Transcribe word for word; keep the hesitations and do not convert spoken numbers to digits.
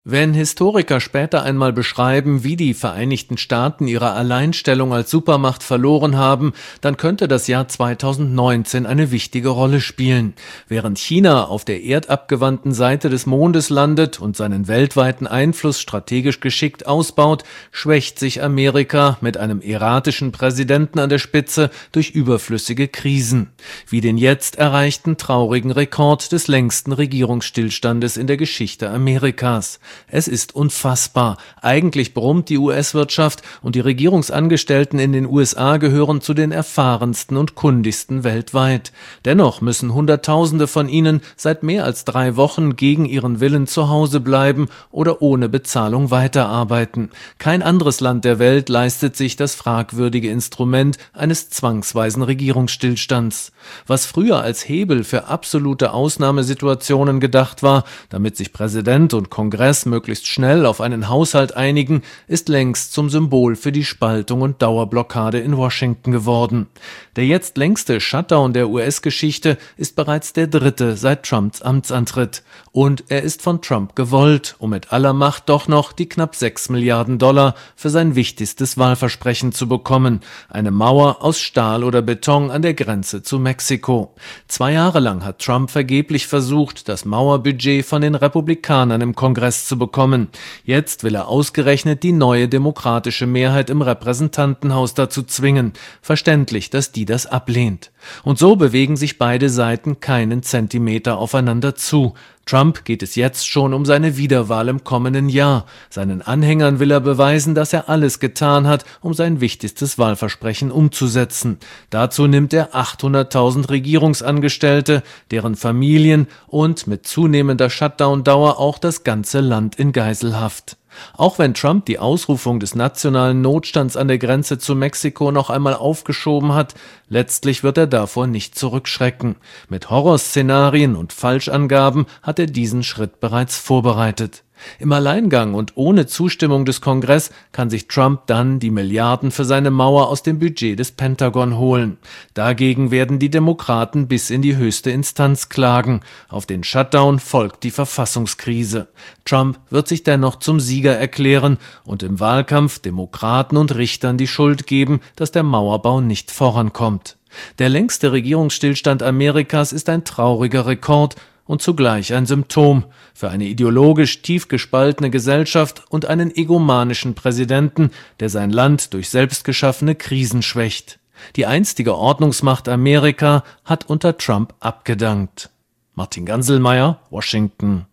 Wenn Historiker später einmal beschreiben, wie die Vereinigten Staaten ihre Alleinstellung als Supermacht verloren haben, dann könnte das Jahr zweitausendneunzehn eine wichtige Rolle spielen. Während China auf der erdabgewandten Seite des Mondes landet und seinen weltweiten Einfluss strategisch geschickt ausbaut, schwächt sich Amerika mit einem erratischen Präsidenten an der Spitze durch überflüssige Krisen, wie den jetzt erreichten traurigen Rekord des längsten Regierungsstillstandes in der Geschichte Amerikas. Es ist unfassbar. Eigentlich brummt die U S-Wirtschaft und die Regierungsangestellten in den U S A gehören zu den erfahrensten und kundigsten weltweit. Dennoch müssen Hunderttausende von ihnen seit mehr als drei Wochen gegen ihren Willen zu Hause bleiben oder ohne Bezahlung weiterarbeiten. Kein anderes Land der Welt leistet sich das fragwürdige Instrument eines zwangsweisen Regierungsstillstands. Was früher als Hebel für absolute Ausnahmesituationen gedacht war, damit sich Präsident und Kongress möglichst schnell auf einen Haushalt einigen, ist längst zum Symbol für die Spaltung und Dauerblockade in Washington geworden. Der jetzt längste Shutdown der U S-Geschichte ist bereits der dritte seit Trumps Amtsantritt. Und er ist von Trump gewollt, um mit aller Macht doch noch die knapp sechs Milliarden Dollar für sein wichtigstes Wahlversprechen zu bekommen. Eine Mauer aus Stahl oder Beton an der Grenze zu Mexiko. Zwei Jahre lang hat Trump vergeblich versucht, das Mauerbudget von den Republikanern im Kongress zu bekommen. Jetzt will er ausgerechnet die neue demokratische Mehrheit im Repräsentantenhaus dazu zwingen. Verständlich, dass die das ablehnt. Und so bewegen sich beide Seiten keinen Zentimeter aufeinander zu. Trump geht es jetzt schon um seine Wiederwahl im kommenden Jahr. Seinen Anhängern will er beweisen, dass er alles getan hat, um sein wichtigstes Wahlversprechen umzusetzen. Dazu nimmt er achthunderttausend Regierungsangestellte, deren Familien und mit zunehmender Shutdown-Dauer auch das ganze Land in Geiselhaft. Auch wenn Trump die Ausrufung des nationalen Notstands an der Grenze zu Mexiko noch einmal aufgeschoben hat, letztlich wird er davor nicht zurückschrecken. Mit Horrorszenarien und Falschangaben hat er diesen Schritt bereits vorbereitet. Im Alleingang und ohne Zustimmung des Kongress kann sich Trump dann die Milliarden für seine Mauer aus dem Budget des Pentagon holen. Dagegen werden die Demokraten bis in die höchste Instanz klagen. Auf den Shutdown folgt die Verfassungskrise. Trump wird sich dennoch zum Sieger erklären und im Wahlkampf Demokraten und Richtern die Schuld geben, dass der Mauerbau nicht vorankommt. Der längste Regierungsstillstand Amerikas ist ein trauriger Rekord und zugleich ein Symptom für eine ideologisch tief gespaltene Gesellschaft und einen egomanischen Präsidenten, der sein Land durch selbstgeschaffene Krisen schwächt. Die einstige Ordnungsmacht Amerika hat unter Trump abgedankt. Martin Ganselmeier, Washington.